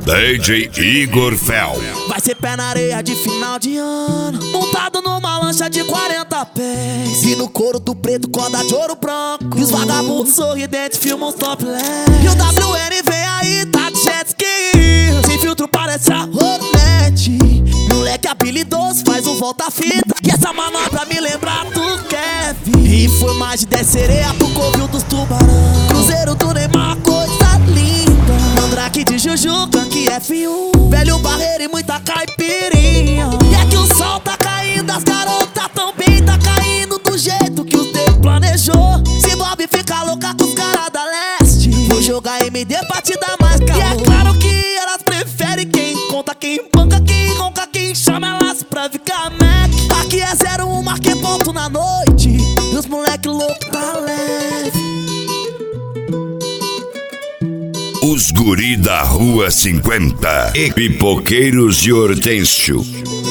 DJ Igor Fel. Vai ser pé na areia de final de ano, montado numa lancha de 40 pés, e no couro do preto corda de ouro branco, e os vagabundos sorridentes filmam os topless. E o WN vem aí, tá de jet ski, sem filtro parece a Hornet. Moleque habilidoso, faz um volta-fita, e essa manobra me lembra do Kevin. E foi mais de 10 sereias pro covil dos tubarão, cruzeiro do Neymar, coisa linda. Mandrake de Juju, Gangue F1, velho barreiro e muita caipirinha. E é que o sol tá caindo, as garotas também tá caindo do jeito que o tempo planejou. Se Bob fica louca com os caras da leste, vou jogar MD pra te dar mais calor. E é claro que elas preferem quem conta, quem banca, quem ronca, quem chama elas pra ficar Mac. Aqui é 01, marquei ponto na noite, e os moleque louco tá leve. Os guri da Rua 50 e Pipoqueiros de Hortêncio.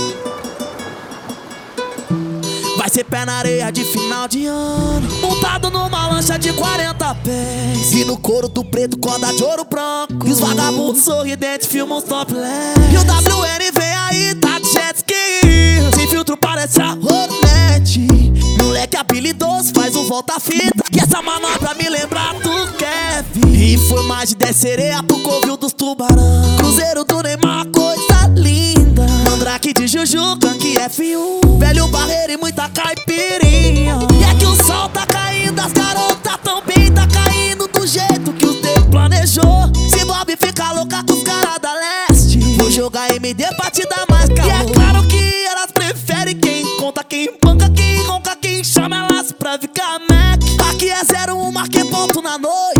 Vai ser pé na areia de final de ano, montado numa lancha de 40 pés, e no couro do preto corda de ouro branco, e os vagabundos sorridentes filmam os topless. E o WN vem aí, tá de jet ski, sem filtro parece a Hornet. Moleque habilidoso, faz um volta-fita, e essa manobra me lembra do Kevin. E foi mais de 10 sereias pro covil dos tubarão, cruzeiro do Neymar, coisa linda. Mandrake de Juju, Gangue F1, velho barreiro e muita caipirinha. E é que o sol tá caindo, as garotas também tá caindo do jeito que o tempo planejou. Se Bob fica louca com os caras da leste, vou jogar MD pra te dar mais calor. E é claro que elas preferem quem conta, quem banca, quem ronca, quem chama elas pra ficar Mac. Aqui é 01, marquei ponto na noite,